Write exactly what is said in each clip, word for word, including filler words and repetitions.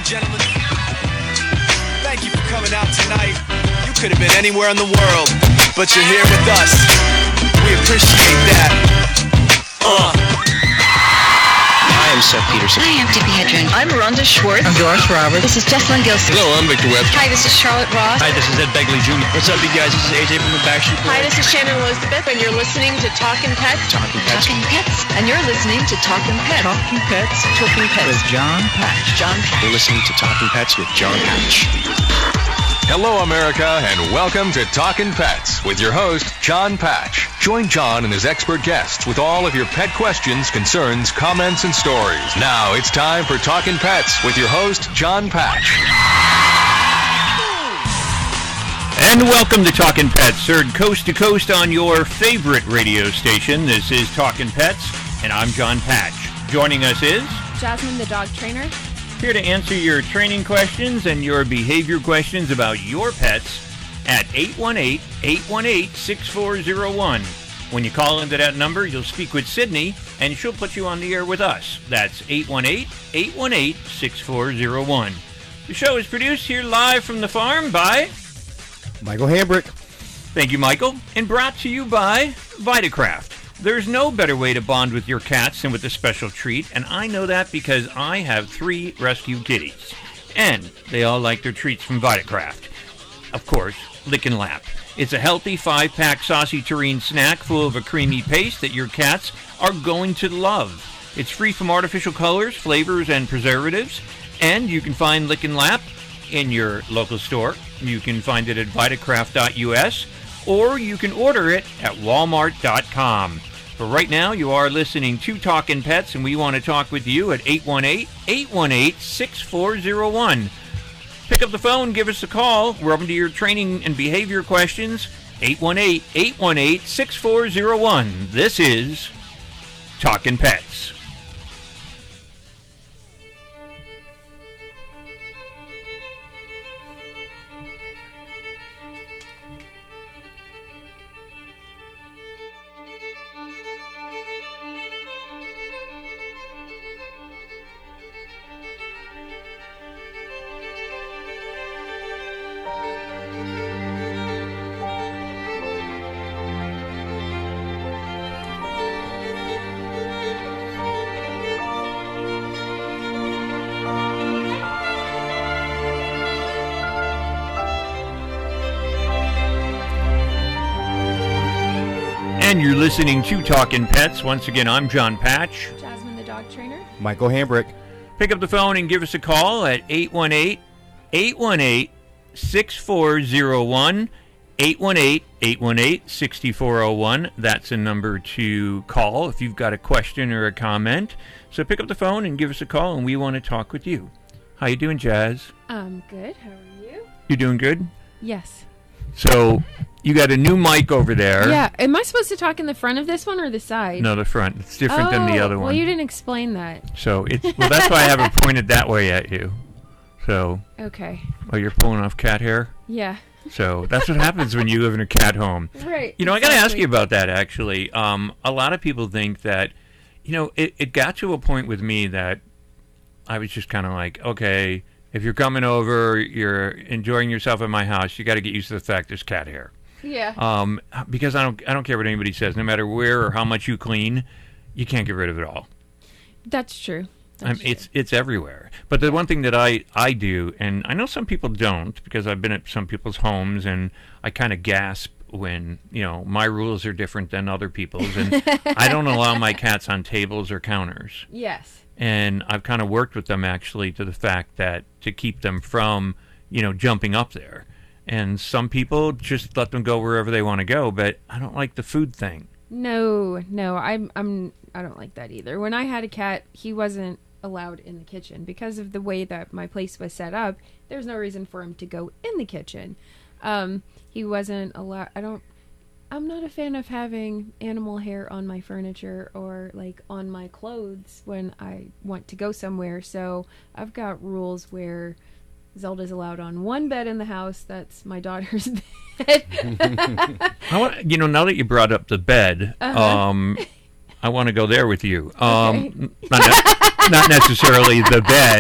gentlemen, thank you for coming out tonight. You could have been anywhere in the world, but you're here with us. We appreciate that. Uh. Hi, I'm Seth Peterson. Hi, I'm Tippi Hedren. I'm Rhonda Schwartz. I'm Josh Roberts. This is Jessalyn Gilson. Hello, I'm Victor Webb. Hi, this is Charlotte Ross. Hi, this is Ed Begley Junior What's up, you guys? This is A J from the Backstreet Boys. Hi, this is Shannon Elizabeth, and you're listening to Talkin' Pets. Talkin' Pets. Talkin' Pets. And you're listening to Talkin' Pets. Talking Pets. Talkin' Pets. With John Patch. John Patch. You're listening to Talkin' Pets with John Patch. Hello, America, and welcome to Talkin' Pets with your host, John Patch. Join John and his expert guests with all of your pet questions, concerns, comments, and stories. Now it's time for Talkin' Pets with your host, John Patch. And welcome to Talkin' Pets, heard coast to coast on your favorite radio station. This is Talkin' Pets, and I'm John Patch. Joining us is Jasmine, the dog trainer. Here to answer your training questions and your behavior questions about your pets at eight one eight, eight one eight, six four zero one. When you call into that number, you'll speak with Sydney, and she'll put you on the air with us. That's eight one eight, eight one eight, six four zero one. The show is produced here live from the farm by Michael Hambrick. Thank you, Michael. And brought to you by Vitacraft. There's no better way to bond with your cats than with a special treat, and I know that because I have three rescue kitties. And they all like their treats from Vitacraft. Of course, Lick and Lap. It's a healthy five-pack saucy terrine snack full of a creamy paste that your cats are going to love. It's free from artificial colors, flavors, and preservatives, and you can find Lick and Lap in your local store. You can find it at vitacraft dot U S, or you can order it at walmart dot com. But right now, you are listening to Talkin' Pets, and we want to talk with you at eight one eight, eight one eight, six four zero one. Pick up the phone, give us a call. We're open to your training and behavior questions. eight one eight, eight one eight, six four zero one. This is Talkin' Pets. And you're listening to Talkin' Pets. Once again, I'm John Patch. Jasmine, the dog trainer. Michael Hambrick. Pick up the phone and give us a call at eight one eight, eight one eight, six four zero one. eight one eight, eight one eight, six four zero one. That's a number to call if you've got a question or a comment. So pick up the phone and give us a call, and we want to talk with you. How you doing, Jazz? Um, good. How are you? You doing good? Yes. So you got a new mic over there. Yeah. Am I supposed to talk in the front of this one or the side? No, the front. It's different oh, than the other well, one. you didn't explain that. So it's well, that's why I have it pointed that way at you. So. Okay. Oh, you're pulling off cat hair? Yeah. So that's what happens when you live in a cat home. Right. You know, exactly. I got to ask you about that, actually. Um, a lot of people think that, you know, it, it got to a point with me that I was just kind of like, okay, if you're coming over, you're enjoying yourself at my house, you got to get used to the fact there's cat hair. Yeah. Um, because I don't, I don't care what anybody says. No matter where or how much you clean, you can't get rid of it all. That's true. That's Um, true. it's it's everywhere. But the one thing that I, I do, and I know some people don't, because I've been at some people's homes, and I kind of gasp when, you know, my rules are different than other people's, and I don't allow my cats on tables or counters. Yes. And I've kind of worked with them, actually, to the fact that to keep them from, you know, jumping up there. And some people just let them go wherever they want to go, but I don't like the food thing. No, no, I'm, I'm, I don't like that either. When I had a cat, he wasn't allowed in the kitchen because of the way that my place was set up. There's no reason for him to go in the kitchen. Um, he wasn't allowed. I don't. I'm not a fan of having animal hair on my furniture or like on my clothes when I want to go somewhere. So I've got rules where Zelda's allowed on one bed in the house. That's my daughter's bed. I want, you know, now that you brought up the bed, Uh-huh. um, I want to go there with you. Um, Okay. not, ne- not necessarily the bed,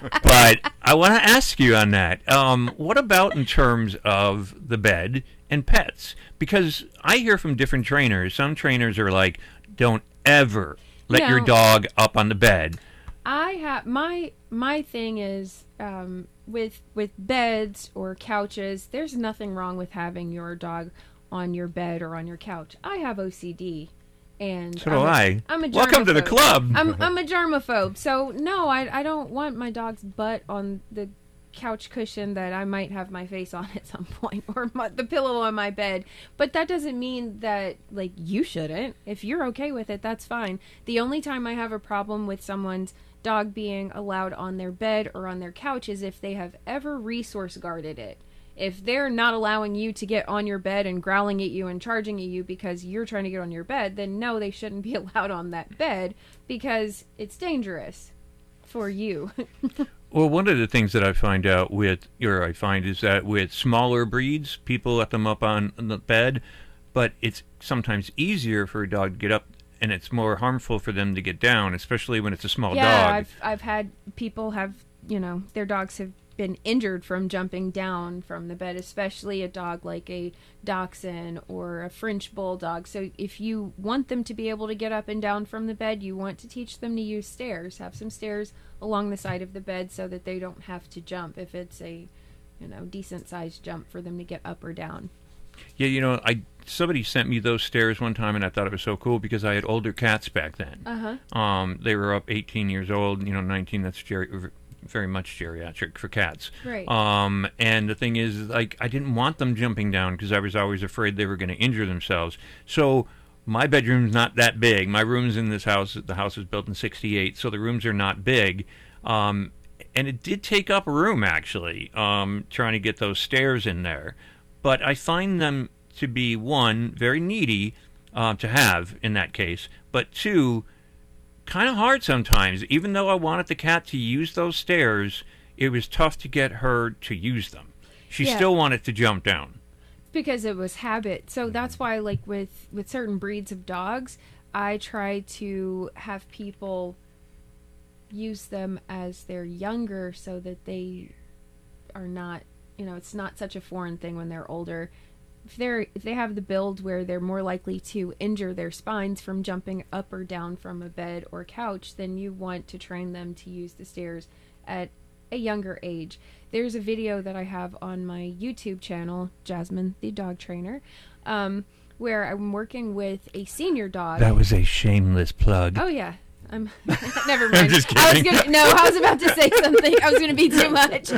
but I want to ask you on that. Um, what about in terms of the bed and pets? Because I hear from different trainers. Some trainers are like, don't ever let No. your dog up on the bed. I have my my thing is um, with with beds or couches. There's nothing wrong with having your dog on your bed or on your couch. I have O C D, and So do I'm a- I. I'm a Welcome to the germaphobe. club. I'm I'm a germaphobe, so no, I I don't want my dog's butt on the couch cushion that I might have my face on at some point, or my, the pillow on my bed. But that doesn't mean that like you shouldn't. If you're okay with it, that's fine. The only time I have a problem with someone's dog being allowed on their bed or on their couch is if they have ever resource guarded it. If they're not allowing you to get on your bed and growling at you and charging at you because you're trying to get on your bed, then no, they shouldn't be allowed on that bed because it's dangerous for you. Well, one of the things that I find out with, or I find is that with smaller breeds, people let them up on the bed, but it's sometimes easier for a dog to get up, and it's more harmful for them to get down, especially when it's a small yeah, dog. I've I've had people have, you know, their dogs have been injured from jumping down from the bed, especially a dog like a Dachshund or a French Bulldog. So if you want them to be able to get up and down from the bed, you want to teach them to use stairs. Have some stairs along the side of the bed so that they don't have to jump if it's a, you know, decent sized jump for them to get up or down. Yeah, you know, I somebody sent me those stairs one time, and I thought it was so cool because I had older cats back then. Uh-huh. Um, they were up eighteen years old, you know, nineteen, that's geri- very much geriatric for cats. Right. Um, and the thing is, like, I didn't want them jumping down because I was always afraid they were going to injure themselves. So my bedroom's not that big. My rooms in this house, the house was built in sixty-eight, so the rooms are not big. Um, and it did take up room, actually, um, trying to get those stairs in there. But I find them to be, one, very needy uh, to have in that case, but two, kind of hard sometimes. Even though I wanted the cat to use those stairs, it was tough to get her to use them. She Yeah. still wanted to jump down. Because it was habit. So that's why, like, with with certain breeds of dogs, I try to have people use them as they're younger so that they are not, you know, it's not such a foreign thing when they're older. If they're if they have the build where they're more likely to injure their spines from jumping up or down from a bed or couch, then you want to train them to use the stairs at a younger age. There's a video that I have on my YouTube channel, Jasmine the Dog Trainer, um, where I'm working with a senior dog. That was a shameless plug. Oh yeah. I'm never mind. just I was kidding. gonna no, I was about to say something. I was gonna be too much.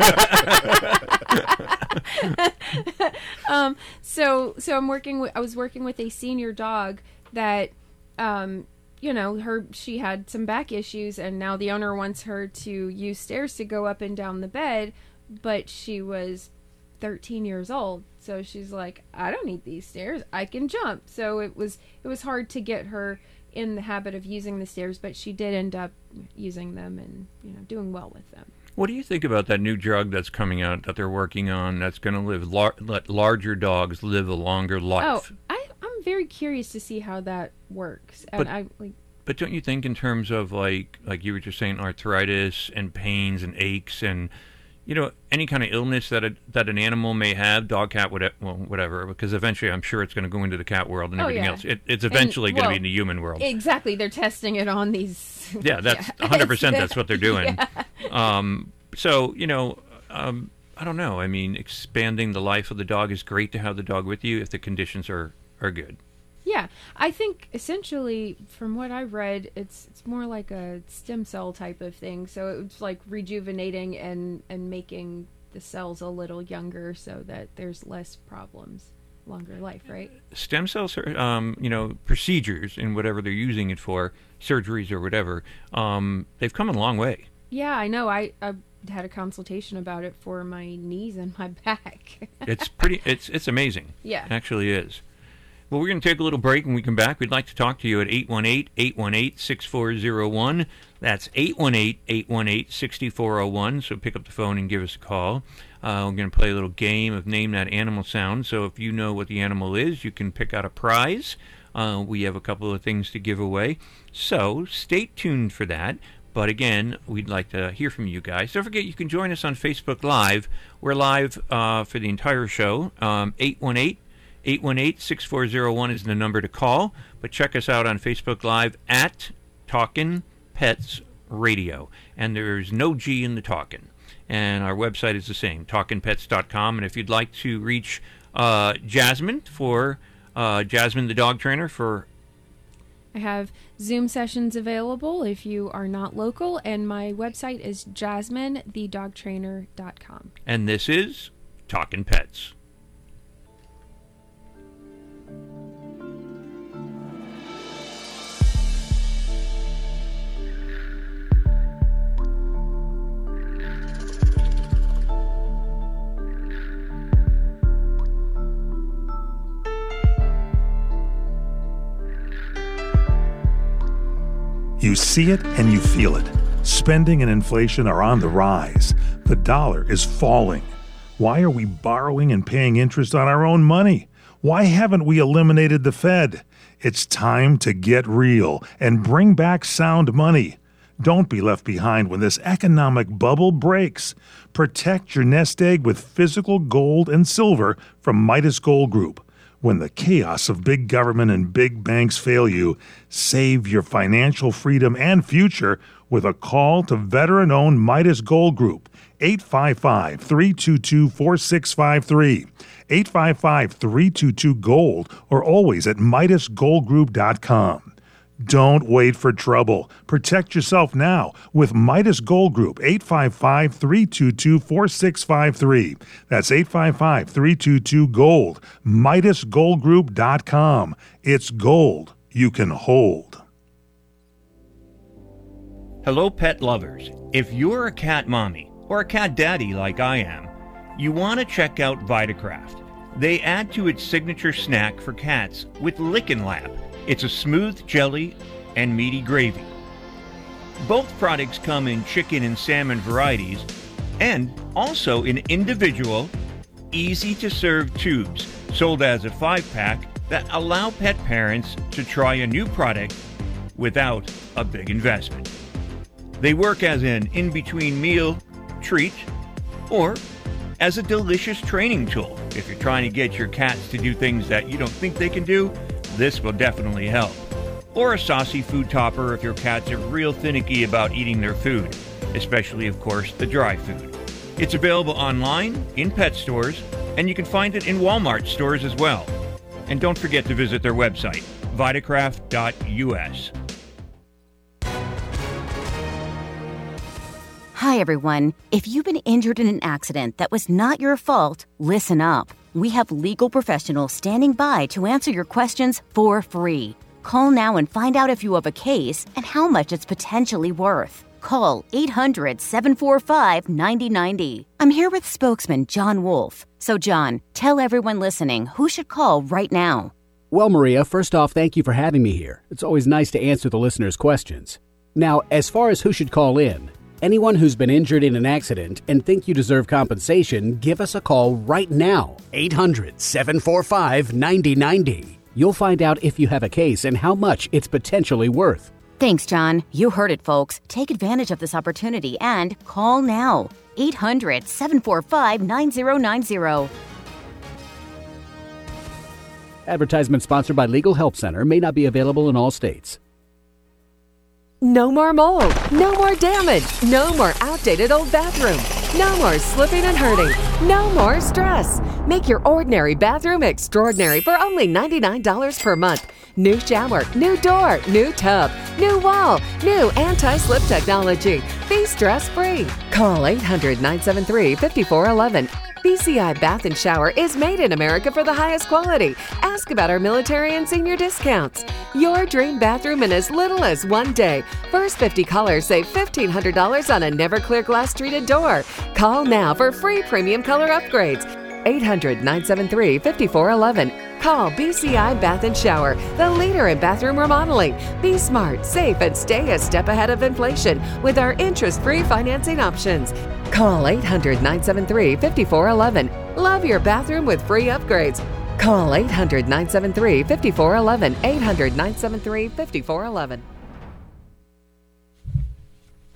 um so so I'm working with I was working with a senior dog that um you know, her she had some back issues, and now the owner wants her to use stairs to go up and down the bed, but she was thirteen years old. So she's like, I don't need these stairs. I can jump. So it was it was hard to get her in the habit of using the stairs, but she did end up using them and, you know, doing well with them. What do you think about that new drug that's coming out that they're working on that's going to live lar- let larger dogs live a longer life? Oh, I, I'm very curious to see how that works. And But- I like But don't you think in terms of like like you were just saying arthritis and pains and aches and you know any kind of illness that a, that an animal may have, dog, cat, whatever, well, whatever, because eventually I'm sure it's going to go into the cat world and Oh, everything yeah. else. It, it's eventually And, going to well, be in the human world. exactly, they're testing it on these. Yeah, that's Yeah. one hundred percent that's what they're doing. Um, so, you know, um, I don't know. I mean, expanding the life of the dog is great to have the dog with you if the conditions are, are good. Yeah, I think essentially, from what I've read, it's it's more like a stem cell type of thing. So it's like rejuvenating and, and making the cells a little younger so that there's less problems, longer life, right? Stem cells, are, um, you know, procedures and whatever they're using it for, surgeries or whatever, um, they've come a long way. Yeah, I know. I, I had a consultation about it for my knees and my back. It's pretty. It's it's amazing. Yeah. It actually is. Well, we're going to take a little break. When we come back, we'd like to talk to you at eight one eight, eight one eight, six four zero one. That's eight one eight, eight one eight, six four zero one. So pick up the phone and give us a call. Uh, we're going to play a little game of Name That Animal Sound. So if you know what the animal is, you can pick out a prize. Uh, we have a couple of things to give away. So stay tuned for that. But again, we'd like to hear from you guys. Don't forget, you can join us on Facebook Live. We're live uh, for the entire show. Um, eight one eight, eight one eight, six four zero one is the number to call. But check us out on Facebook Live at Talkin' Pets Radio. And there's no G in the Talkin'. And our website is the same, talkin pets dot com. And if you'd like to reach uh, Jasmine for uh, Jasmine the dog trainer for I have Zoom sessions available if you are not local, and my website is jasmine the dog trainer dot com. And this is Talkin' Pets. You see it and you feel it. Spending and inflation are on the rise. The dollar is falling. Why are we borrowing and paying interest on our own money? Why haven't we eliminated the Fed? It's time to get real and bring back sound money. Don't be left behind when this economic bubble breaks. Protect your nest egg with physical gold and silver from Midas Gold Group. When the chaos of big government and big banks fail you, save your financial freedom and future with a call to veteran-owned Midas Gold Group, eight five five, three two two, four six five three, eight five five, three two two, GOLD, or always at midas gold group dot com. Don't wait for trouble. Protect yourself now with Midas Gold Group, eight five five, three two two, four six five three. That's eight five five, three two two, GOLD, midas gold group dot com. It's gold you can hold. Hello, pet lovers. If you're a cat mommy or a cat daddy like I am, you want to check out Vitacraft. They add to its signature snack for cats with Lickin' Lab. It's a smooth jelly and meaty gravy. Both products come in chicken and salmon varieties and also in individual, easy-to-serve tubes sold as a five-pack that allow pet parents to try a new product without a big investment. They work as an in-between meal treat or as a delicious training tool. If you're trying to get your cats to do things that you don't think they can do, this will definitely help. Or a saucy food topper if your cats are real finicky about eating their food, especially, of course, the dry food. It's available online, in pet stores, and you can find it in Walmart stores as well. And don't forget to visit their website, vitacraft dot U S. Hi, everyone. If you've been injured in an accident that was not your fault, listen up. We have legal professionals standing by to answer your questions for free. Call now and find out if you have a case and how much it's potentially worth. Call eight hundred, seven four five, nine zero nine zero. I'm here with spokesman John Wolf. So, John, tell everyone listening who should call right now. Well, Maria, first off, thank you for having me here. It's always nice to answer the listeners' questions. Now, as far as who should call in, anyone who's been injured in an accident and think you deserve compensation, give us a call right now. eight hundred, seven four five, nine zero nine zero. You'll find out if you have a case and how much it's potentially worth. Thanks, John. You heard it, folks. Take advantage of this opportunity and call now. eight hundred, seven four five, nine zero nine zero. Advertisement sponsored by Legal Help Center. May not be available in all states. No more mold, no more damage, no more outdated old bathroom, no more slipping and hurting, no more stress. Make your ordinary bathroom extraordinary for only ninety-nine dollars per month. New shower, new door, new tub, new wall, new anti-slip technology. Be stress-free. Call eight hundred, nine seven three, five four one one. B C I Bath and Shower is made in America for the highest quality. Ask about our military and senior discounts. Your dream bathroom in as little as one day. First fifty callers save fifteen hundred dollars on a never clear glass treated door. Call now for free premium color upgrades. eight hundred, nine seven three, five four one one. Call B C I Bath and Shower, the leader in bathroom remodeling. Be smart, safe, and stay a step ahead of inflation with our interest-free financing options. Call eight hundred, nine seven three, five four one one. Love your bathroom with free upgrades. Call eight hundred, nine seven three, five four one one. eight hundred, nine seven three, five four one one.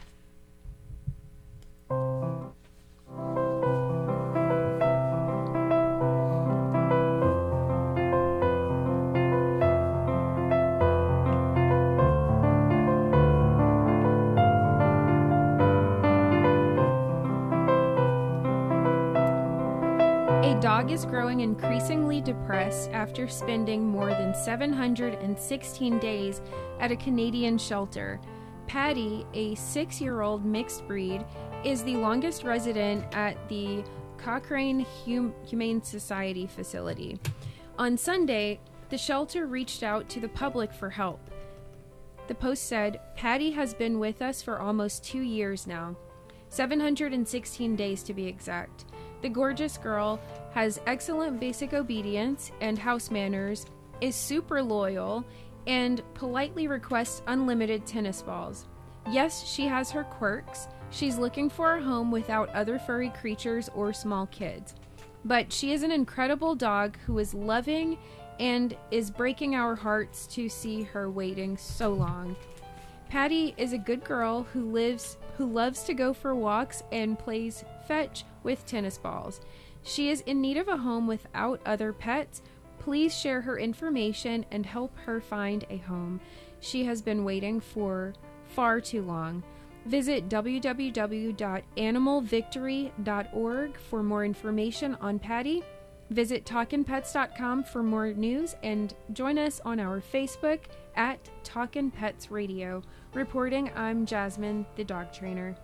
dog is growing increasingly depressed after spending more than seven hundred sixteen days at a Canadian shelter. Patty, a six-year-old mixed breed, is the longest resident at the Cochrane hum- Humane Society facility. On Sunday, the shelter reached out to the public for help. The post said, Patty has been with us for almost two years now, seven hundred sixteen days to be exact. The gorgeous girl has excellent basic obedience and house manners, is super loyal, and politely requests unlimited tennis balls. Yes, she has her quirks. She's looking for a home without other furry creatures or small kids. But she is an incredible dog who is loving and is breaking our hearts to see her waiting so long. Patty is a good girl who lives who loves to go for walks and plays fetch with tennis balls. She is in need of a home without other pets. Please share her information and help her find a home. She has been waiting for far too long. Visit w w w dot animal victory dot org for more information on Patty. Visit talkin pets dot com for more news and join us on our Facebook at Talkin' Pets Radio. Reporting, I'm Jasmine, the dog trainer.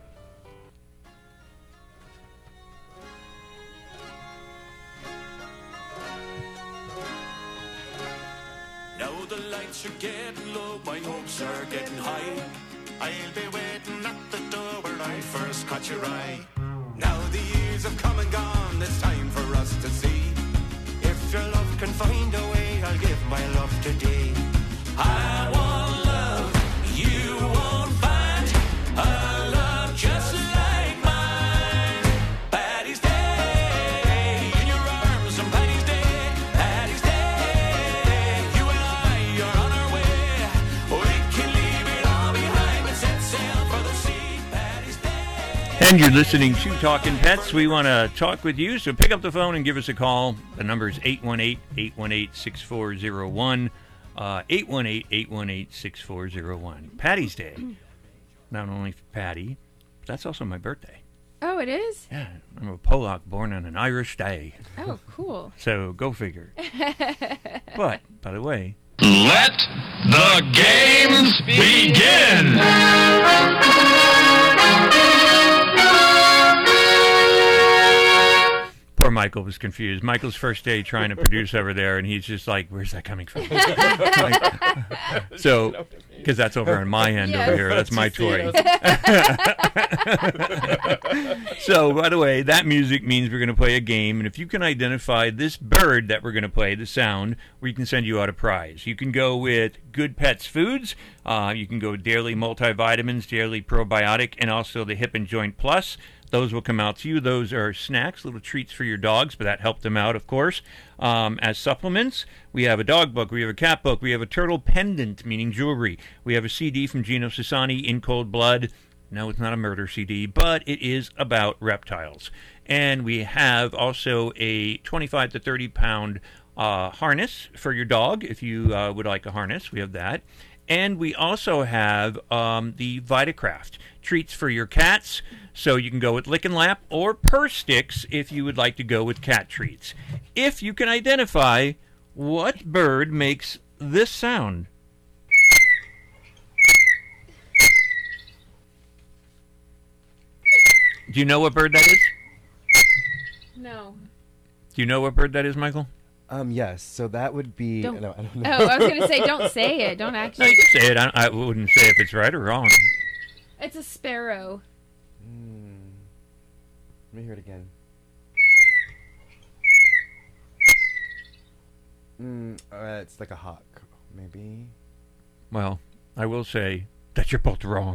Now the lights are getting low, my hopes are getting high. I'll be waiting at the door where I first caught your eye. Now the years have come and gone, it's time for us to see if your love can find a way. I'll give my love today. I want love, you won't find a love just like mine. Patty's Day, in your arms on Patty's Day. Patty's Day, you and I are on our way. We can leave it all behind and set sail for the sea. Patty's Day. And you're listening to Talkin' Pets. We want to talk with you, so pick up the phone and give us a call. The number is eight one eight, eight one eight, six four zero one. Uh, eight one eight, eight one eight, six four zero one. Patty's Day. Not only for Patty, but that's also my birthday. Oh, it is? Yeah, I'm a Pollock born on an Irish day. Oh, cool. So go figure. But, by the way, let the games begin! poor Michael was confused. Michael's first day trying to produce over there, and he's just like, where's that coming from? Like, so, because that's over on my end yes. over here. That's my toy. So, by the way, that music means we're going to play a game, and if you can identify this bird that we're going to play, the sound, we can send you out a prize. You can go with Good Pets Foods. Uh, you can go with Daily Multivitamins, Daily Probiotic, and also the Hip and Joint Plus. Those will come out to you. Those are snacks, little treats for your dogs, but that helped them out, of course. Um, as supplements, we have a dog book, we have a cat book, we have a turtle pendant, meaning jewelry. We have a C D from Gino Sassani, In Cold Blood. No, it's not a murder C D, but it is about reptiles. And we have also a twenty-five to thirty pound uh, harness for your dog, if you uh, would like a harness. We have that. And we also have um, the Vitacraft treats for your cats. So you can go with Lick and Lap or Purr Sticks if you would like to go with cat treats. If you can identify what bird makes this sound. Do you know what bird that is? No. Do you know what bird that is, Michael? Um, yes, so that would be... Don't, no, I don't know. Oh, I was going to say, don't say it. Don't actually... No, you can say it. I, I wouldn't say if it's right or wrong. It's a sparrow. Mm. Let me hear it again. Mm, uh, it's like a hawk, maybe. Well, I will say that you're both wrong.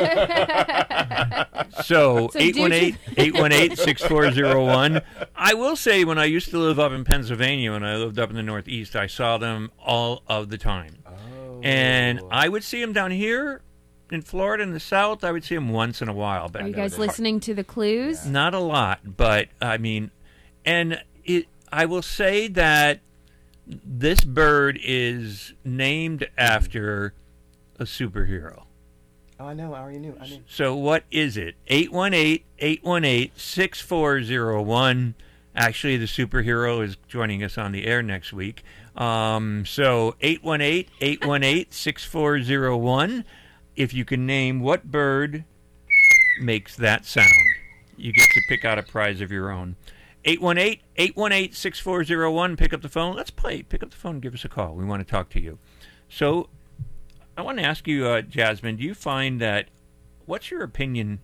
So, so eight one eight, eight one eight, six four zero one. I will say when I used to live up in Pennsylvania, when I lived up in the Northeast, I saw them all of the time. Oh. And I would see them down here in Florida in the South. I would see them once in a while. But are you guys listening to the clues? Yeah. Not a lot, but I mean, and it. I will say that this bird is named after a superhero. Oh, I know. I already knew. I knew. So what is it? eight one eight, eight one eight, six four zero one. Actually, the superhero is joining us on the air next week. Um, so eight one eight, eight one eight, six four zero one. If you can name what bird makes that sound, you get to pick out a prize of your own. eight one eight, eight one eight, six four zero one. Pick up the phone. Let's play. Pick up the phone and give us a call. We want to talk to you. So I want to ask you, uh, Jasmine, do you find that, what's your opinion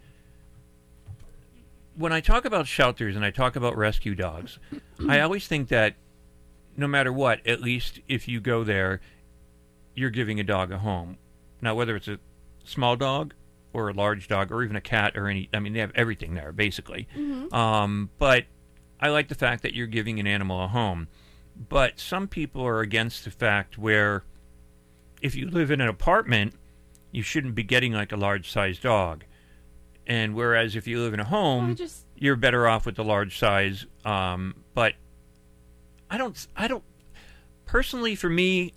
when I talk about shelters and I talk about rescue dogs? I always think that no matter what, at least if you go there, you're giving a dog a home. Now, whether it's a small dog or a large dog or even a cat or any, I mean, they have everything there, basically. Mm-hmm. Um, but I like the fact that you're giving an animal a home. But some people are against the fact where if you live in an apartment, you shouldn't be getting like a large-sized dog. And whereas if you live in a home, Well, just- you're better off with the large size. Um, but I don't, I don't, personally for me,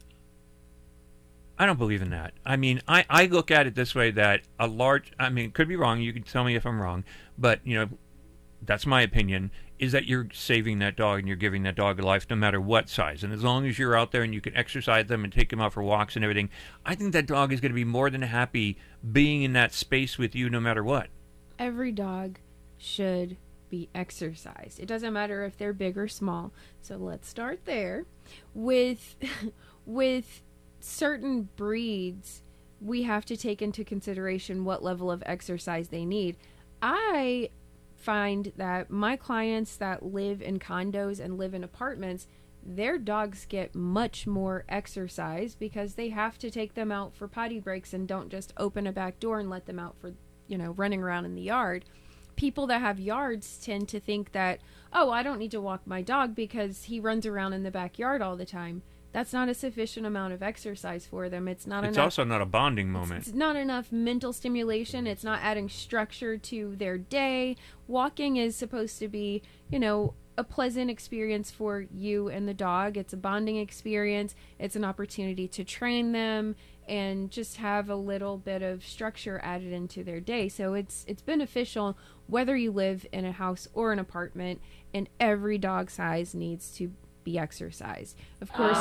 I don't believe in that. I mean, I, I look at it this way, that a large, I mean, could be wrong. You can tell me if I'm wrong. But, you know, that's my opinion, is that you're saving that dog and you're giving that dog a life no matter what size. And as long as you're out there and you can exercise them and take them out for walks and everything, I think that dog is going to be more than happy being in that space with you no matter what. Every dog should be exercised. It doesn't matter if they're big or small. So let's start there. With with certain breeds, we have to take into consideration what level of exercise they need. I find that my clients that live in condos and live in apartments, their dogs get much more exercise because they have to take them out for potty breaks and don't just open a back door and let them out for, you know, running around in the yard. People that have yards tend to think that, oh, I don't need to walk my dog because he runs around in the backyard all the time. That's not a sufficient amount of exercise for them. It's not It's enough. also not a bonding moment. It's not enough mental stimulation. It's not adding structure to their day. Walking is supposed to be, you know, a pleasant experience for you and the dog. It's a bonding experience. It's an opportunity to train them and just have a little bit of structure added into their day. So it's it's beneficial whether you live in a house or an apartment, and every dog size needs to be exercised. Of course,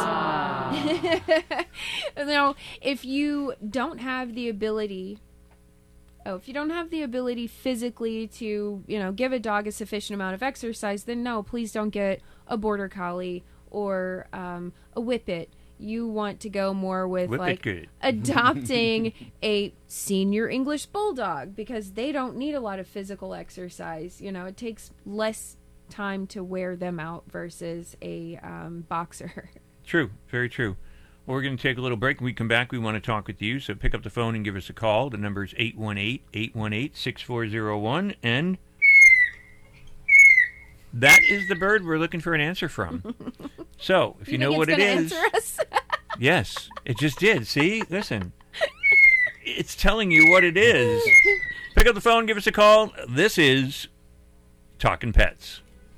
now, if you don't have the ability Oh, if you don't have the ability physically to, you know, give a dog a sufficient amount of exercise, then no, please don't get a Border Collie or um, a Whippet. You want to go more with Whippet like good. adopting a senior English Bulldog, because they don't need a lot of physical exercise. You know, it takes less time to wear them out versus a um, boxer. True, very true. Well, we're going to take a little break. When we come back, we want to talk with you. So pick up the phone and give us a call. The number is eight one eight, eight one eight, six four zero one. And that is the bird we're looking for an answer from. So if you, You know think what it's it gonna is. answer us? Yes, it just did. See? Listen. It's telling you what it is. Pick up the phone, give us a call. This is Talking Pets.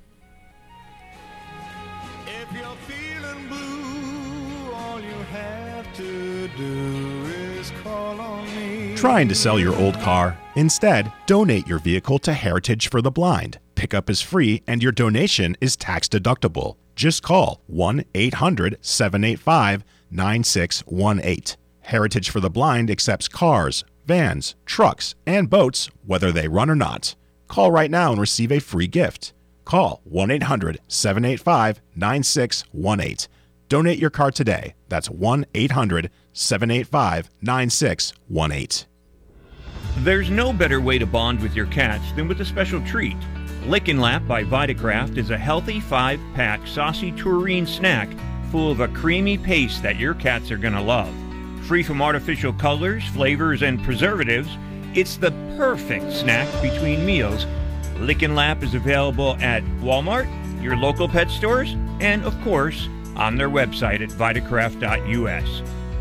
If you're feeling blue, all you have to do is call on me. Trying to sell your old car? Instead, donate your vehicle to Heritage for the Blind. Pickup is free and your donation is tax deductible. Just call one eight hundred, seven eight five, nine six one eight. Heritage for the Blind accepts cars, vans, trucks, and boats, whether they run or not. Call right now and receive a free gift. Call one eight hundred, seven eight five, nine six one eight. Donate your car today. That's one eight hundred, seven eight five, nine six one eight. There's no better way to bond with your cats than with a special treat. Lick and Lap by Vitacraft is a healthy five-pack saucy tureen snack full of a creamy paste that your cats are going to love. Free from artificial colors, flavors, and preservatives, it's the perfect snack between meals. Lick and Lap is available at Walmart, your local pet stores, and, of course, on their website at vitacraft dot U S.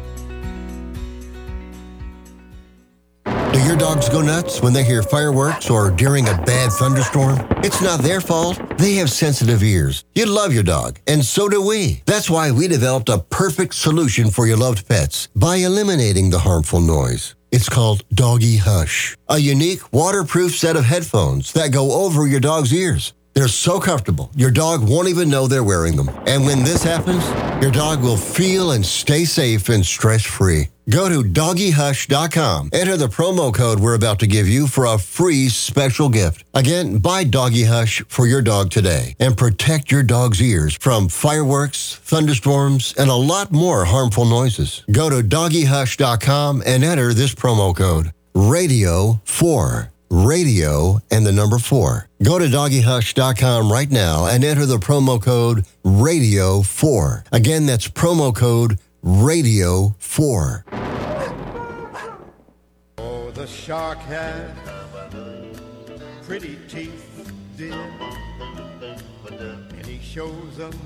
Do your dogs go nuts when they hear fireworks or during a bad thunderstorm? It's not their fault. They have sensitive ears. You love your dog, and so do we. That's why we developed a perfect solution for your loved pets by eliminating the harmful noise. It's called Doggy Hush, a unique waterproof set of headphones that go over your dog's ears. They're so comfortable, your dog won't even know they're wearing them. And when this happens, your dog will feel and stay safe and stress-free. Go to doggy hush dot com. Enter the promo code we're about to give you for a free special gift. Again, buy Doggy Hush for your dog today and protect your dog's ears from fireworks, thunderstorms, and a lot more harmful noises. Go to doggy hush dot com and enter this promo code, radio four. Radio and the number four. Go to doggy hush dot com right now and enter the promo code radio four. Again, that's promo code radio four. Oh, the shark had pretty teeth, dear, and he shows them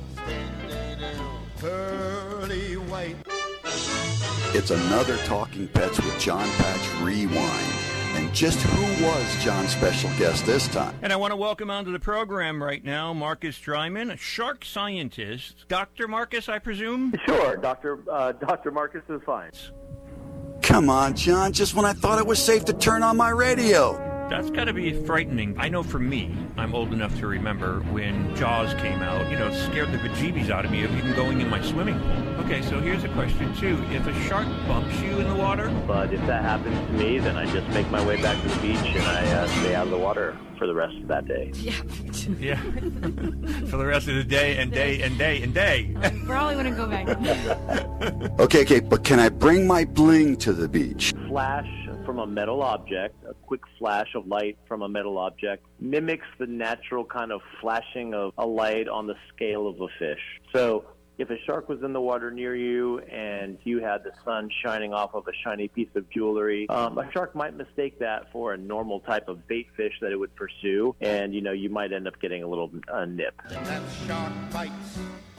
pearly white. It's another Talking Pets with John Patch Rewind. And just who was John's special guest this time? And I want to welcome onto the program right now Marcus Dryman, a shark scientist. Doctor Marcus, I presume? Sure, Doctor Uh, Doctor Marcus is fine. Come on, John, just when I thought it was safe to turn on my radio. That's got to be frightening. I know for me, I'm old enough to remember when Jaws came out, you know, it scared the bejeebies out of me of even going in my swimming pool. Okay, so here's a question, too. If a shark bumps you in the water? But if that happens to me, then I just make my way back to the beach and I uh, stay out of the water for the rest of that day. Yeah. Yeah. For the rest of the day and day and day and day. I probably wouldn't go back. Okay, okay, but can I bring my bling to the beach? Flash from a metal object, a quick flash of light from a metal object, mimics the natural kind of flashing of a light on the scale of a fish. So if a shark was in the water near you and you had the sun shining off of a shiny piece of jewelry, um, a shark might mistake that for a normal type of bait fish that it would pursue, and, you know, you might end up getting a little uh, nip. And that shark bites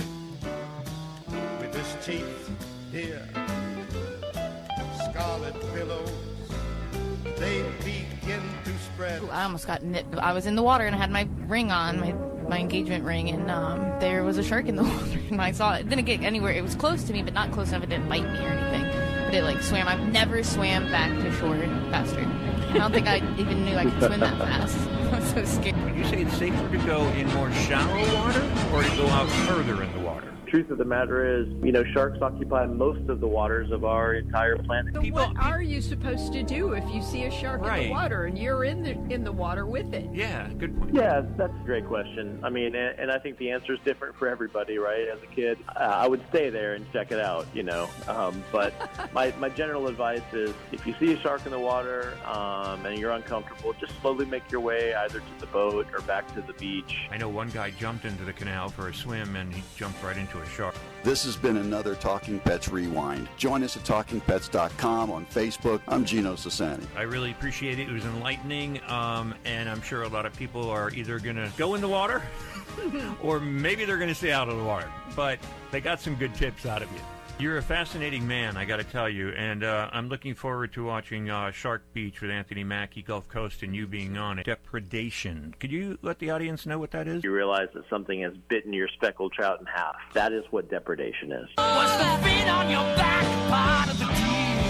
with his teeth, dear, scarlet billows, they begin to spread. Ooh, I almost got nipped. I was in the water and I had my ring on, my my engagement ring, and um, there was a shark in the water, and I saw it. It didn't get anywhere. It was close to me, but not close enough. It didn't bite me or anything. But it, like, swam. I've never swam back to shore faster. I don't think I even knew I could swim that fast. I was so scared. Would you say it's safer to go in more shallow water or to go out further in the water? Truth of the matter is, you know, sharks occupy most of the waters of our entire planet. So what are you supposed to do if you see a shark Right. in the water and you're in the in the water with it? Yeah, good point. Yeah, that's a great question. I mean, and, and I think the answer is different for everybody, right? As a kid, uh, I would stay there and check it out, you know. Um, but my, my general advice is, if you see a shark in the water um, and you're uncomfortable, just slowly make your way either to the boat or back to the beach. I know one guy jumped into the canal for a swim and he jumped right into a shark. This has been another Talking Pets Rewind. Join us at talking pets dot com on Facebook. I'm Gino Sassani. I really appreciate it. It was enlightening, um, and I'm sure a lot of people are either going to go in the water or maybe they're going to stay out of the water. But they got some good tips out of you. You're a fascinating man, I got to tell you, and uh, I'm looking forward to watching uh, Shark Beach with Anthony Mackie, Gulf Coast, and you being on it. Depredation. Could you let the audience know what that is? You realize that something has bitten your speckled trout in half. That is what depredation is. What's the feet on your back part of the deal?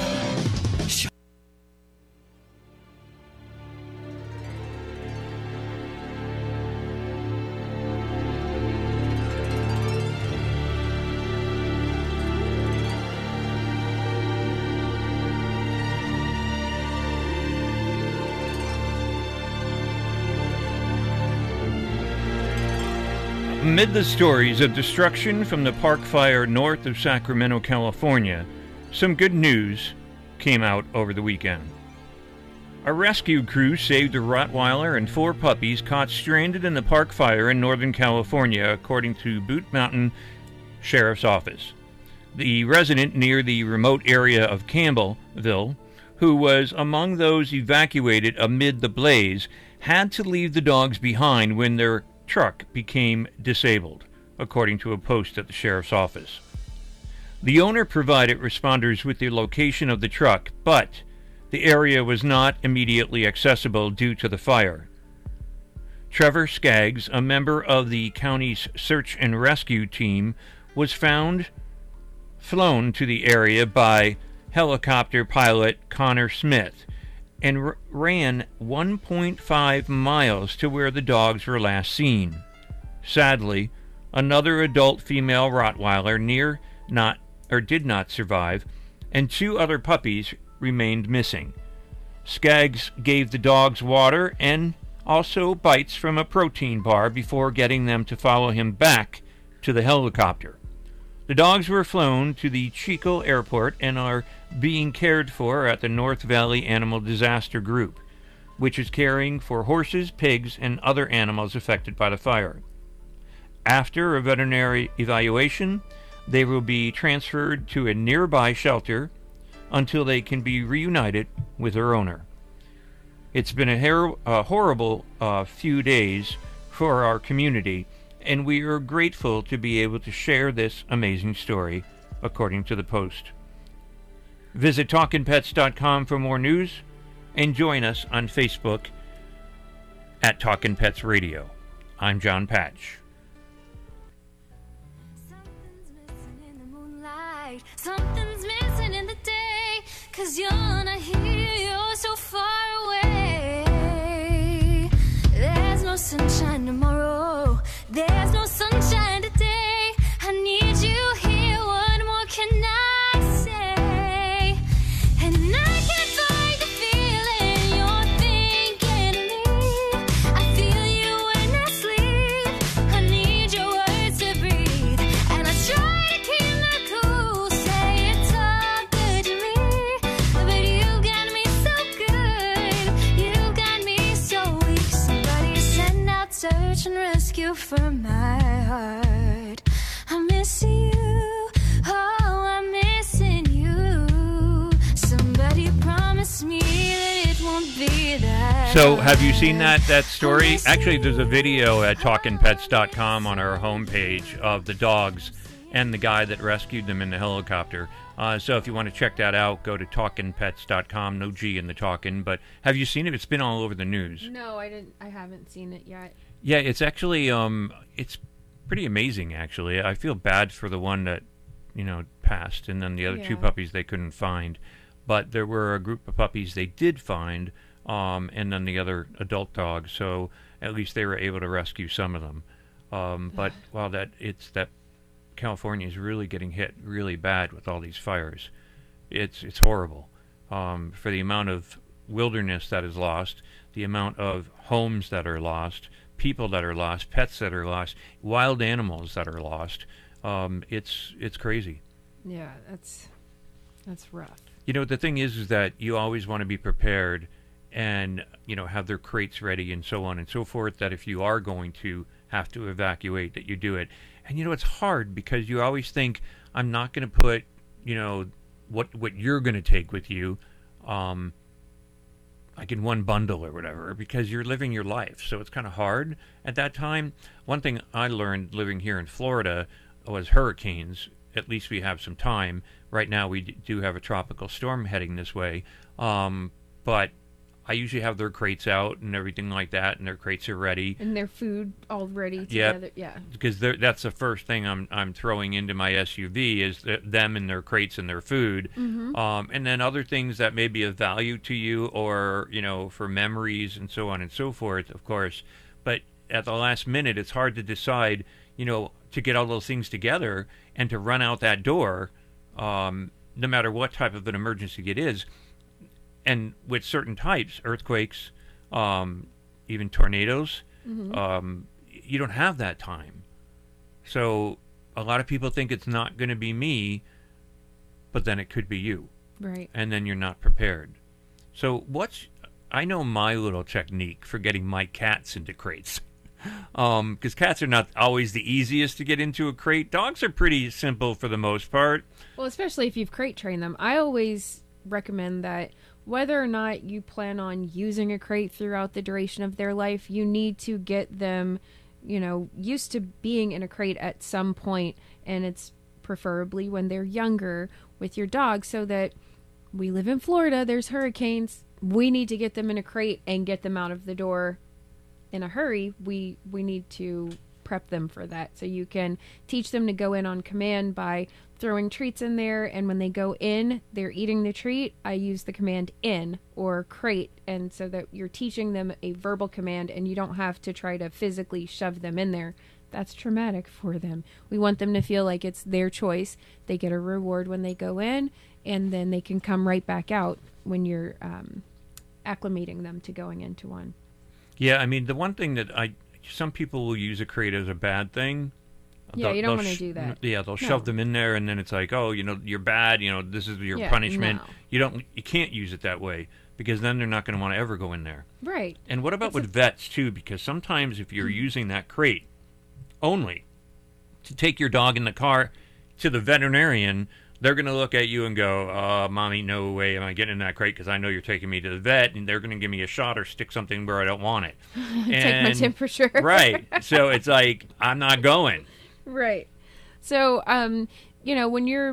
Amid the stories of destruction from the park fire north of Sacramento, California, some good news came out over the weekend. A rescue crew saved a Rottweiler and four puppies caught stranded in the park fire in Northern California, according to Boot Mountain Sheriff's Office. The resident near the remote area of Campbellville, who was among those evacuated amid the blaze, had to leave the dogs behind when their truck became disabled, according to a post at the sheriff's office. The owner provided responders with the location of the truck, but the area was not immediately accessible due to the fire. Trevor Skaggs, a member of the county's search and rescue team, was found flown to the area by helicopter pilot Connor Smith and r- ran one point five miles to where the dogs were last seen. Sadly, another adult female Rottweiler near not or did not survive, and two other puppies remained missing. Skaggs gave the dogs water and also bites from a protein bar before getting them to follow him back to the helicopter. The dogs were flown to the Chico Airport and are being cared for at the North Valley Animal Disaster Group, which is caring for horses, pigs, and other animals affected by the fire. After a veterinary evaluation, they will be transferred to a nearby shelter until they can be reunited with their owner. It's been a, her- a horrible uh, few days for our community, and we are grateful to be able to share this amazing story, according to the Post. Visit talkin pets dot com for more news, and join us on Facebook at Talkin' Pets Radio. I'm John Patch. Something's missing in the day, 'cause you're not here, you're so far away. There's no sunshine tomorrow, there's no sunshine today. I need you here, what more can I say? And I can't fight the feeling you're thinking of me. I feel you when I sleep, I need your words to breathe. And I try to keep my cool, say it's all good to me. But you got me so good, you got me so weak. Somebody send out search and rescue for my heart. I miss you, oh, I'm missing you. Somebody promise me that it won't be that. So, have you seen that that story? Actually, there's a video at talkin pets dot com on our homepage of the dogs and the guy that rescued them in the helicopter. Uh, so, if you want to check that out, go to talkin pets dot com. No G in the talkin'. But have you seen it? It's been all over the news. No, I didn't. I haven't seen it yet. Yeah, it's actually um, it's pretty amazing. Actually, I feel bad for the one that you know passed, and then the other two Yeah. puppies they couldn't find. But there were a group of puppies they did find, um, and then the other adult dogs. So at least they were able to rescue some of them. Um, but while that it's that California is really getting hit really bad with all these fires, it's it's horrible. Um, for the amount of wilderness that is lost, the amount of homes that are lost, people that are lost, pets that are lost, wild animals that are lost. Um, it's it's crazy. Yeah, that's that's rough. You know, the thing is, is that you always want to be prepared and, you know, have their crates ready and so on and so forth, that if you are going to have to evacuate, that you do it. And, you know, it's hard because you always think, I'm not going to put, you know, what what you're going to take with you, um, like in one bundle or whatever, because you're living your life. So it's kind of hard at that time. One thing I learned living here in Florida was hurricanes. At least we have some time. Right now we d- do have a tropical storm heading this way. Um, but I usually have their crates out and everything like that, and their crates are ready. And their food all ready Yep. together. Yeah. Because that's the first thing I'm I'm throwing into my S U V is the, them and their crates and their food. Mhm. Um, and then other things that may be of value to you, or, you know, for memories and so on and so forth, of course. But at the last minute, it's hard to decide, you know, to get all those things together and to run out that door, um, no matter what type of an emergency it is. And with certain types, earthquakes, um, even tornadoes, Mhm. um, you don't have that time. So a lot of people think it's not going to be me, but then it could be you. Right. And then you're not prepared. So what's, I know my little technique for getting my cats into crates. Um, because cats are not always the easiest to get into a crate. Dogs are pretty simple for the most part. Well, especially if you've crate trained them. I always recommend that whether or not you plan on using a crate throughout the duration of their life, you need to get them, you know, used to being in a crate at some point, and it's preferably when they're younger with your dog, so that we live in Florida, there's hurricanes, we need to get them in a crate and get them out of the door in a hurry. We we need to prep them for that. So you can teach them to go in on command by throwing treats in there, and when they go in, they're eating the treat, I use the command in or crate, and so that you're teaching them a verbal command and you don't have to try to physically shove them in there. That's traumatic for them. We want them to feel like it's their choice. They get a reward when they go in, and then they can come right back out when you're um, acclimating them to going into one. Yeah, I mean, the one thing that I, some people will use a crate as a bad thing. Yeah, They'll- you don't they'll want to sh- do that. Yeah, they'll No. shove them in there, and then it's like, oh, you know, you're bad. You know, this is your Yeah, punishment. no. You don't, you can't use it that way because then they're not going to want to ever go in there. Right. And what about with vets too? Because sometimes if you're using that crate only to take your dog in the car to the veterinarian, they're going to look at you and go, uh, Mommy, no way am I getting in that crate because I know you're taking me to the vet, and they're going to give me a shot or stick something where I don't want it. Take my temperature. Right. So it's like, I'm not going. Right. So, um, you know, when you're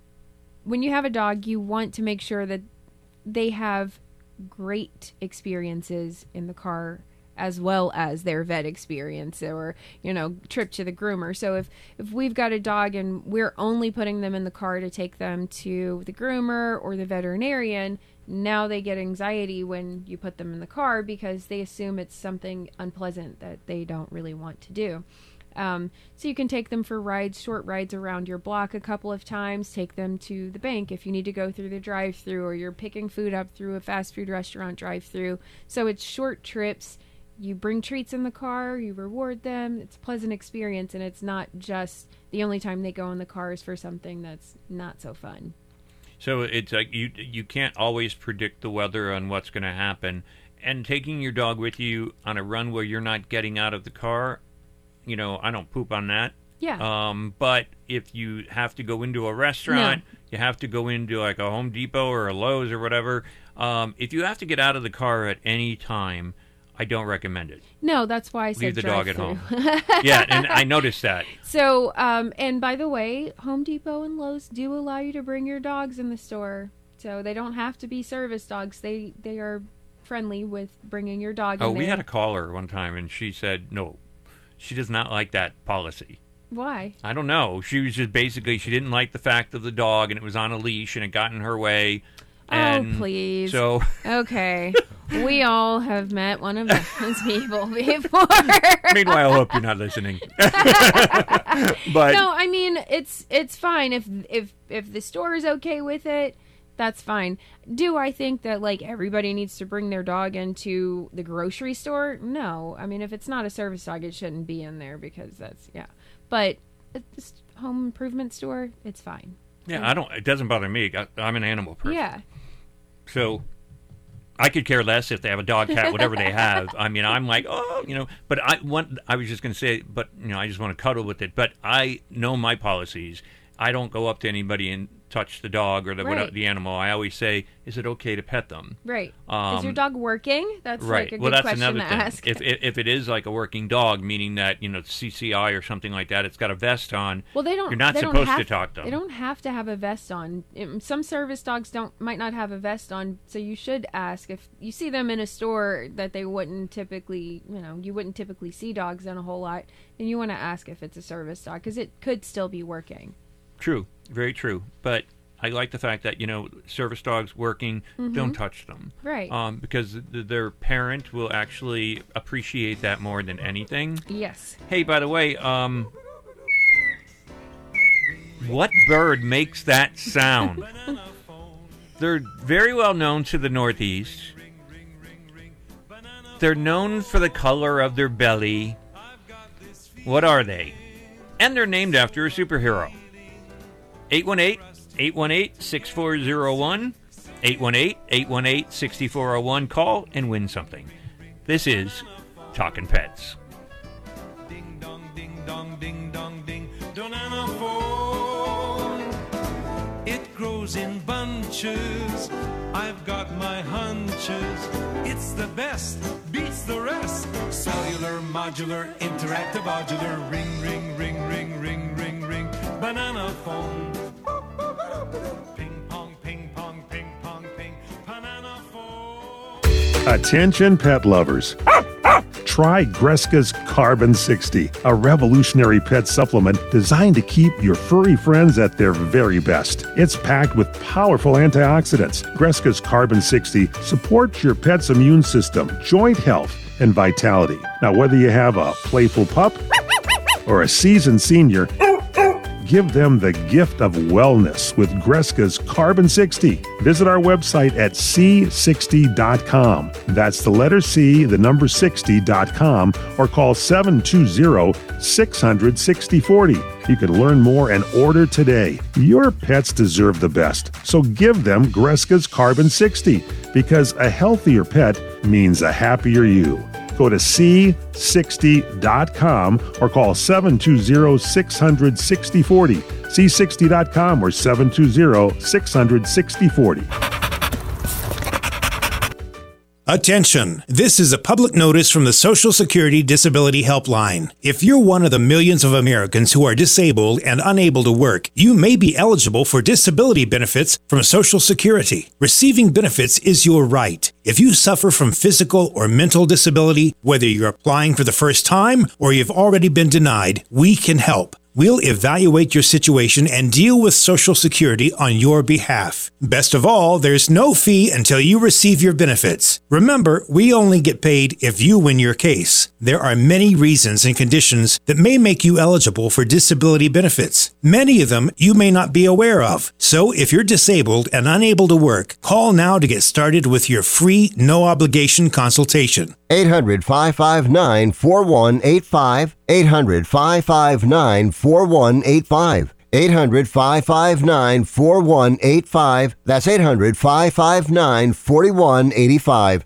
when you have a dog, you want to make sure that they have great experiences in the car as well as their vet experience or, you know, trip to the groomer. So if, if we've got a dog and we're only putting them in the car to take them to the groomer or the veterinarian, now they get anxiety when you put them in the car because they assume it's something unpleasant that they don't really want to do. Um, so you can take them for rides, short rides around your block a couple of times, take them to the bank if you need to go through the drive-thru or you're picking food up through a fast food restaurant drive-thru. So it's short trips. You bring treats in the car, you reward them. It's a pleasant experience, and it's not just the only time they go in the car is for something that's not so fun. So it's like you you can't always predict the weather on what's going to happen. And taking your dog with you on a run where you're not getting out of the car, you know, I don't poop on that. Yeah. Um, but if you have to go into a restaurant, No. you have to go into like a Home Depot or a Lowe's or whatever. Um, if you have to get out of the car at any time, I don't recommend it. No, that's why I said Leave the dog at drive-thru. home. Yeah, and I noticed that. So, um, and by the way, Home Depot and Lowe's do allow you to bring your dogs in the store. So they don't have to be service dogs. They they are friendly with bringing your dog Oh, in we there. had a caller one time, and she said no. She does not like that policy. Why? I don't know. She was just basically, she didn't like the fact of the dog, and it was on a leash, and it got in her way. And oh, please. So, okay. We all have met one of those people before. meanwhile, I hope you're not listening. But no, I mean it's it's fine if if if the store is okay with it. That's fine. Do I think that like everybody needs to bring their dog into the grocery store? No. I mean, if it's not a service dog, it shouldn't be in there because that's yeah. But at this home improvement store, it's fine. yeah, I don't. It doesn't bother me. I, I'm an animal person. Yeah. So I could care less if they have a dog, cat, whatever they have. I mean, I'm like, oh, you know. But I want. I was just going to say, but you know, I just want to cuddle with it. But I know my policies. I don't go up to anybody and touch the dog or the Right. whatever, the animal. I always say, is it okay to pet them? Right. Um, is your dog working? That's right. like a good well, that's question another to thing. ask. If, if if it is like a working dog, meaning that you know C C I or something like that, it's got a vest on. Well, they don't. You're not they don't supposed have, to talk to them. They don't have to have a vest on. It- some service dogs don't might not have a vest on, so you should ask if you see them in a store that they wouldn't typically, you know, you wouldn't typically see dogs in a whole lot, and you want to ask if it's a service dog because it could still be working. True, very true. But I like the fact that you know service dogs working, Mhm. don't touch them, Right. Um, because th- their parent will actually appreciate that more than anything. Yes. Hey, by the way, um, what bird makes that sound? They're very well known to the Northeast. They're known for the color of their belly. What are they? And they're named after a superhero. eight one eight, eight one eight, six four zero one. eight one eight, eight one eight, six four zero one. Call and win something. This is Talkin' Pets. Ding dong, ding dong, ding. Banana phone. It grows in bunches. I've got my hunches. It's the best, beats the rest. Cellular, modular, interactive, modular. Ring, ring, ring, ring, ring, ring, ring. Banana phone. Ping pong, ping pong, ping pong, ping. Banana phone. Attention pet lovers. try Greska's Carbon sixty, a revolutionary pet supplement designed to keep your furry friends at their very best. It's packed with powerful antioxidants. Greska's Carbon sixty supports your pet's immune system, joint health, and vitality. Now, whether you have a playful pup or a seasoned senior, give them the gift of wellness with Greska's Carbon sixty. Visit our website at c sixty dot com. That's the letter C, the number sixty dot com, or call seven two zero, six hundred, sixty forty. You can learn more and order today. Your pets deserve the best, so give them Greska's Carbon sixty, because a healthier pet means a happier you. Go to c sixty dot com or call seven two zero, six hundred, sixty forty. c sixty dot com or seven two zero, six hundred, sixty forty. Attention! This is a public notice from the Social Security Disability Helpline. If you're one of the millions of Americans who are disabled and unable to work, you may be eligible for disability benefits from Social Security. Receiving benefits is your right. If you suffer from physical or mental disability, whether you're applying for the first time or you've already been denied, we can help. We'll evaluate your situation and deal with Social Security on your behalf. Best of all, there's no fee until you receive your benefits. Remember, we only get paid if you win your case. There are many reasons and conditions that may make you eligible for disability benefits. Many of them you may not be aware of. So if you're disabled and unable to work, call now to get started with your free, no-obligation consultation. eight hundred, five five nine, four one eight five. eight hundred, five five nine, four one eight five. eight hundred, five five nine, four one eight five. That's eight hundred, five five nine, four one eight five.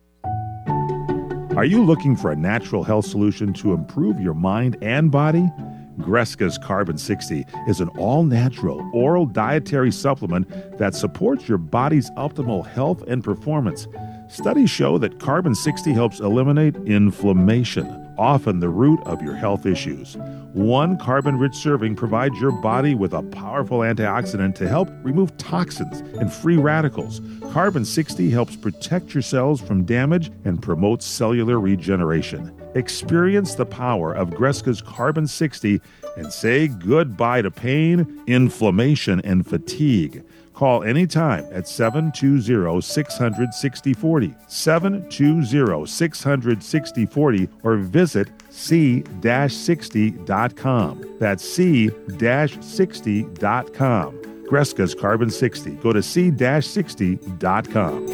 Are you looking for a natural health solution to improve your mind and body? Greska's Carbon sixty is an all-natural oral dietary supplement that supports your body's optimal health and performance. Studies show that Carbon sixty helps eliminate inflammation, often the root of your health issues. One carbon-rich serving provides your body with a powerful antioxidant to help remove toxins and free radicals. Carbon sixty helps protect your cells from damage and promotes cellular regeneration. Experience the power of Greska's Carbon sixty and say goodbye to pain, inflammation, and fatigue. Call anytime at seven two zero, six hundred, sixty forty, seven two zero, six hundred, sixty forty, or visit c sixty dot com. That's c sixty dot com. Greska's Carbon sixty. Go to c sixty dot com.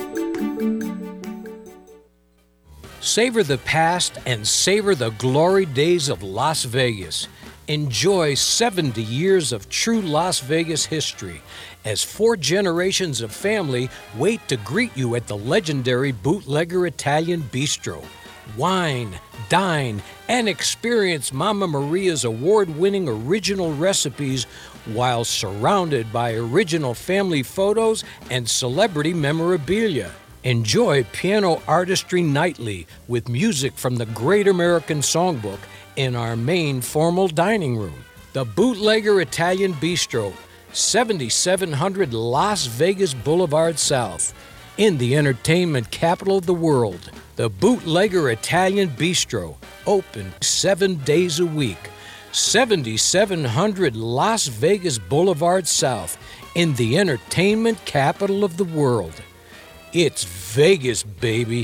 Savor the past and savor the glory days of Las Vegas. Enjoy seventy years of true Las Vegas history as four generations of family wait to greet you at the legendary Bootlegger Italian Bistro. Wine, dine, and experience Mama Maria's award-winning original recipes while surrounded by original family photos and celebrity memorabilia. Enjoy piano artistry nightly with music from the Great American Songbook in our main formal dining room. The Bootlegger Italian Bistro, seventy-seven hundred Las Vegas Boulevard South, in the entertainment capital of the world. The Bootlegger Italian Bistro, open seven days a week. seventy-seven hundred Las Vegas Boulevard South, in the entertainment capital of the world. It's Vegas, baby.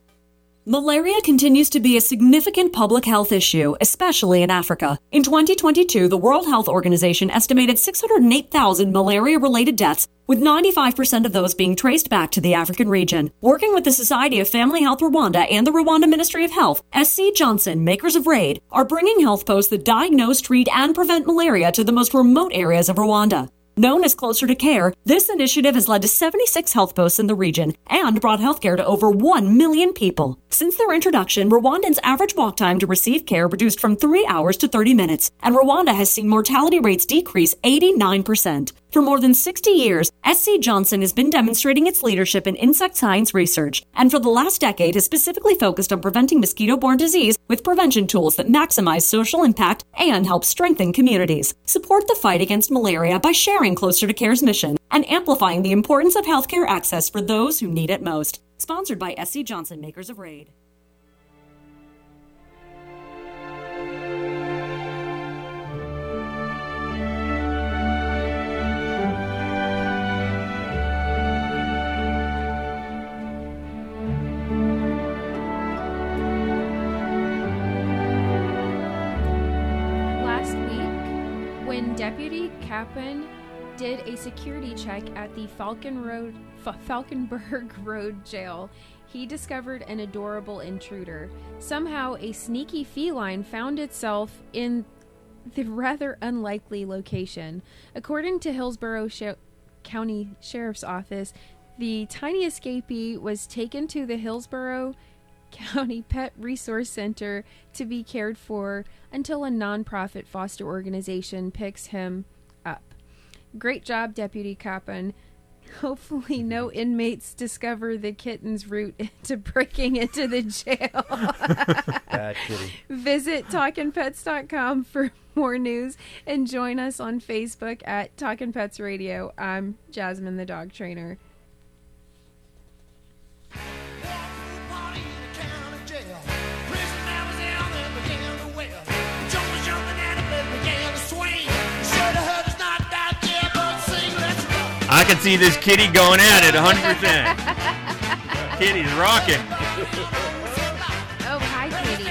Malaria continues to be a significant public health issue, especially in Africa. In twenty twenty-two, the World Health Organization estimated six hundred eight thousand malaria-related deaths, with ninety-five percent of those being traced back to the African region. Working with the Society of Family Health Rwanda and the Rwanda Ministry of Health, S C Johnson, makers of RAID, are bringing health posts that diagnose, treat, and prevent malaria to the most remote areas of Rwanda. Known as Closer to Care, this initiative has led to seventy-six health posts in the region and brought healthcare to over one million people. Since their introduction, Rwandans' average walk time to receive care reduced from three hours to thirty minutes, and Rwanda has seen mortality rates decrease eighty-nine percent. For more than sixty years, S C Johnson has been demonstrating its leadership in insect science research, and for the last decade has specifically focused on preventing mosquito-borne disease with prevention tools that maximize social impact and help strengthen communities. Support the fight against malaria by sharing Closer to Care's mission and amplifying the importance of healthcare access for those who need it most. Sponsored by S C Johnson, makers of RAID. Deputy Kaplan did a security check at the Falcon Road, F- Falkenberg Road jail. He discovered an adorable intruder. Somehow, a sneaky feline found itself in the rather unlikely location. According to Hillsborough Sh- County Sheriff's Office, the tiny escapee was taken to the Hillsborough County Pet Resource Center to be cared for until a nonprofit foster organization picks him up. Great job, Deputy Kaplan. Hopefully no inmates discover the kitten's route into breaking into the jail. Bad kitty. Visit talkin pets dot com for more news and join us on Facebook at Talkin' Pets Radio. I'm Jasmine, the dog trainer. I can see this kitty going at it one hundred percent. Kitty's rocking. Oh, hi, kitty.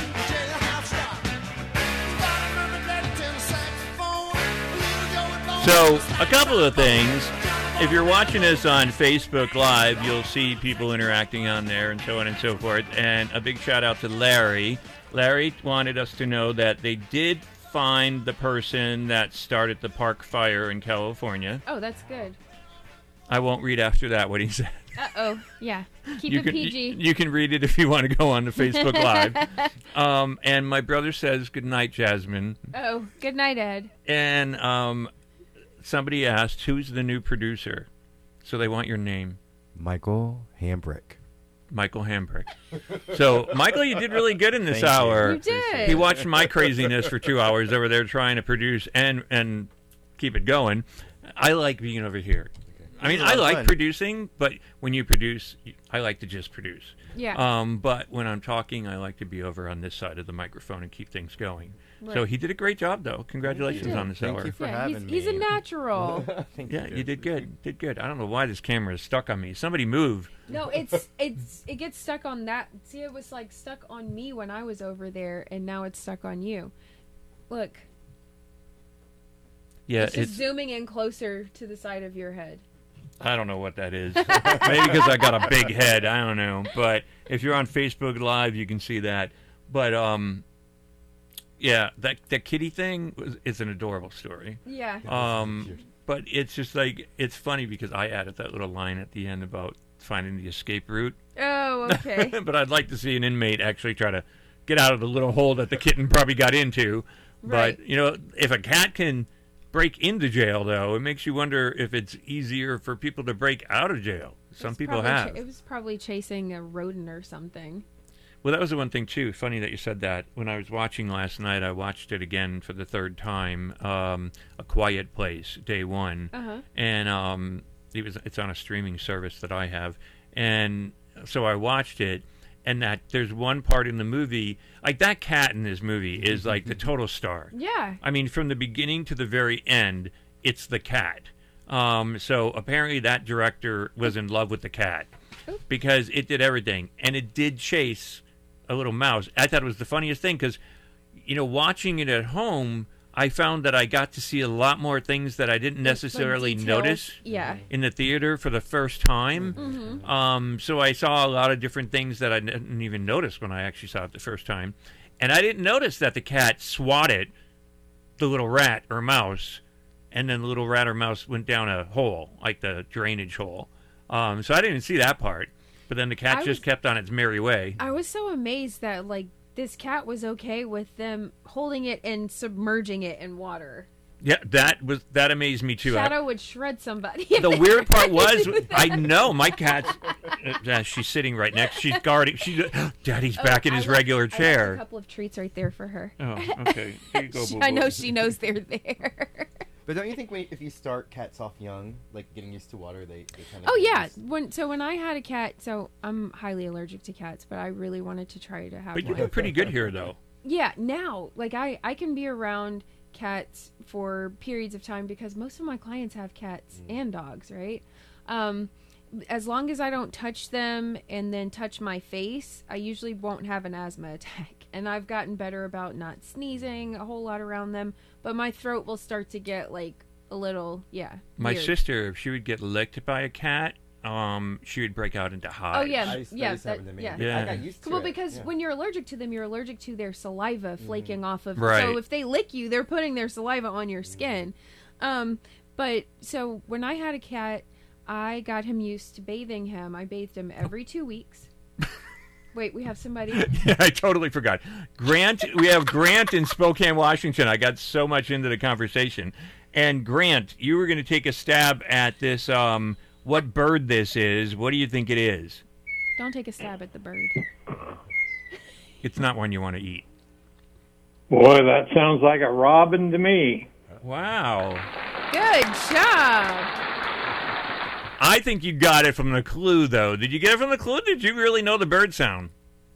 So, a couple of things. If you're watching us on Facebook Live, you'll see people interacting on there and so on and so forth. And a big shout out to Larry. Larry wanted us to know that they did find the person that started the park fire in California. Oh, that's good. I won't read after that what he said. Uh-oh. Yeah. Keep you it can, P G. You, you can read it if you want to go on to Facebook Live. um, and my brother says, good night, Jasmine. Oh, good night, Ed. And um, somebody asked, who's the new producer? So they want your name. Michael Hambrick. Michael Hambrick. So, Michael, you did really good in this Thank hour. You. You did. He watched my craziness for two hours over there trying to produce and and keep it going. I like being over here. I mean, I like fun. producing, but when you produce, I like to just produce. Yeah. Um, but when I'm talking, I like to be over on this side of the microphone and keep things going. Right. So he did a great job, though. Congratulations on this Thank hour. you for Yeah, having he's, he's me. a natural. Thank Yeah, you. you did good. Did good. I don't know why this camera is stuck on me. Somebody move. No, it's it's it gets stuck on that. See, it was like stuck on me when I was over there, and now it's stuck on you. Look, Yeah, it's just it's. zooming in closer to the side of your head. I don't know what that is. Maybe because I got a big head. I don't know. But if you're on Facebook Live, you can see that. But um, yeah, that that kitty thing was, is an adorable story. Yeah. Um, but it's just like it's funny because I added that little line at the end about finding the escape route. Oh, okay. But I'd like to see an inmate actually try to get out of the little hole that the kitten probably got into. Right. But you know, if a cat can break into jail, though, it makes you wonder if it's easier for people to break out of jail. Some It's people probably have. ch- it was probably chasing a rodent or something. Well, that was the one thing, too. Funny that you said that. When I was watching last night, I watched it again for the third time, um, A Quiet Place, day one. Uh-huh. And um, it was it's on a streaming service that I have. And so I watched it, and that there's one part in the movie, like that cat in this movie is like the total star. Yeah. I mean, from the beginning to the very end, it's the cat. Um, so apparently that director was in love with the cat because it did everything. And it did chase a little mouse. I thought it was the funniest thing because, you know, watching it at home, I found that I got to see a lot more things that I didn't necessarily details. notice Yeah. in the theater for the first time. Mhm. Um, so I saw a lot of different things that I didn't even notice when I actually saw it the first time. And I didn't notice that the cat swatted the little rat or mouse, and then the little rat or mouse went down a hole, like the drainage hole. Um, so I didn't see that part. But then the cat I just was- kept on its merry way. I was so amazed that like this cat was okay with them holding it and submerging it in water. Yeah, that was that amazed me too. I- Shadow would shred somebody. the weird part was, I know my cat's. Uh, she's sitting right next. She's guarding. She, Daddy's Oh, back in I his left- regular I left chair. a couple of treats right there for her. Oh, okay. Here you go, She- boo I know boo. she knows they're there. But don't you think when, if you start cats off young, like getting used to water, they, they kind of... Oh yeah, when so when I had a cat, so I'm highly allergic to cats, but I really wanted to try to have But one. you're pretty good here, though. Yeah, now like I I can be around cats for periods of time because most of my clients have cats and dogs, right? Um, as long as I don't touch them and then touch my face, I usually won't have an asthma attack. And I've gotten better about not sneezing a whole lot around them, but my throat will start to get like a little, yeah. My weird. sister, if she would get licked by a cat, um, she would break out into hives. Oh yeah, I used- that yeah, used to happen to me. yeah. Yeah. I got used to Well, it. because Yeah. when you're allergic to them, you're allergic to their saliva flaking off of. Right. So if they lick you, they're putting their saliva on your skin. Um, but so when I had a cat, I got him used to bathing him. I bathed him every two weeks. Wait, we have somebody. Yeah, I totally forgot. Grant, we have Grant in Spokane, Washington. I got so much into the conversation. And Grant, you were going to take a stab at this, um, what bird this is. What do you think it is? Don't take a stab at the bird. It's not one you want to eat. Boy, that sounds like a robin to me. Wow. Good job. I think you got it from the clue, though. Did you get it from the clue? Or did you really know the bird sound?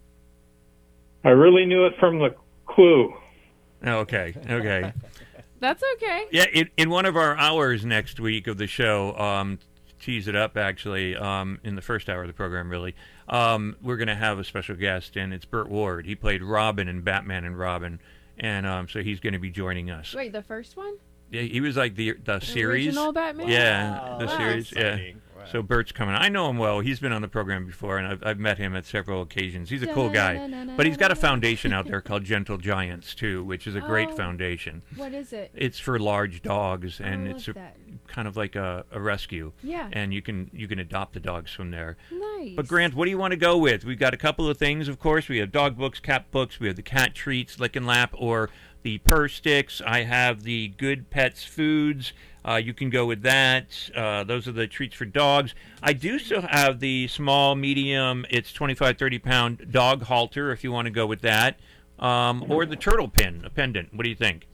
I really knew it from the clue. Okay, okay. That's okay. Yeah, in, in one of our hours next week of the show, um, tease it up actually, um, in the first hour of the program, really, um, we're going to have a special guest, and it's Burt Ward. He played Robin in Batman and Robin, and um, so he's going to be joining us. Wait, the first one? Yeah, he was like the the series. Original Batman? Yeah, Wow. the Wow. series. Yeah. Exciting. Wow. So Bert's coming. I know him well. He's been on the program before, and I've, I've met him at several occasions. He's a cool guy. But he's got a foundation out there called Gentle Giants, too, which is a great Oh. foundation. What is it? It's for large dogs, and I it's love a, that. kind of like a, a rescue. Yeah. And you can you can adopt the dogs from there. Nice. But Grant, what do you want to go with? We've got a couple of things, of course. We have dog books, cat books. We have the cat treats, lick and lap, or the purr sticks. I have the Good Pets foods. Uh, you can go with that. Uh, those are the treats for dogs. I do still have the small, medium, it's twenty-five, thirty pound dog halter if you want to go with that. Um, or the turtle pin, a pendant. What do you think?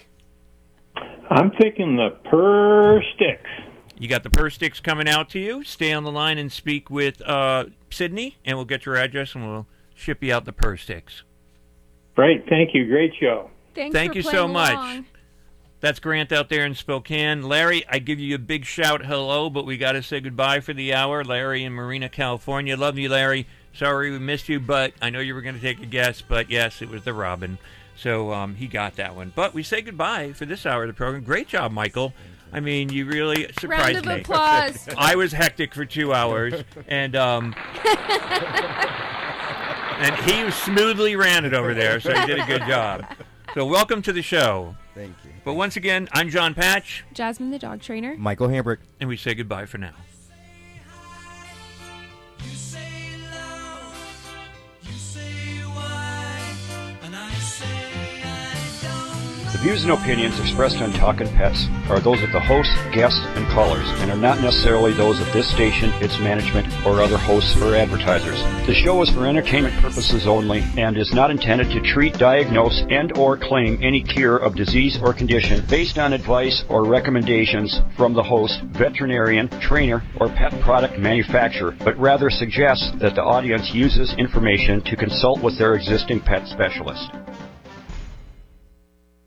I'm thinking the purr sticks. You got the purr sticks coming out to you. Stay on the line and speak with uh, Sydney, and we'll get your address and we'll ship you out the purr sticks. Great, thank you. Great show. Thanks Thank for you so playing much. along. That's Grant out there in Spokane. Larry, I give you a big shout hello, but we got to say goodbye for the hour. Larry in Marina, California. Love you, Larry. Sorry we missed you, but I know you were going to take a guess, but yes, it was the Robin. So um, he got that one. But we say goodbye for this hour of the program. Great job, Michael. I mean, you really surprised Round of me. applause. I was hectic for two hours, and um, and he smoothly ran it over there, so he did a good job. So welcome to the show. Thank you. But once again, I'm John Patch. Jasmine the dog trainer. Michael Hambrick. And we say goodbye for now. The views and opinions expressed on Talkin' Pets are those of the host, guests, and callers, and are not necessarily those of this station, its management, or other hosts or advertisers. The show is for entertainment purposes only and is not intended to treat, diagnose, and or claim any cure of disease or condition based on advice or recommendations from the host, veterinarian, trainer, or pet product manufacturer, but rather suggests that the audience uses information to consult with their existing pet specialist.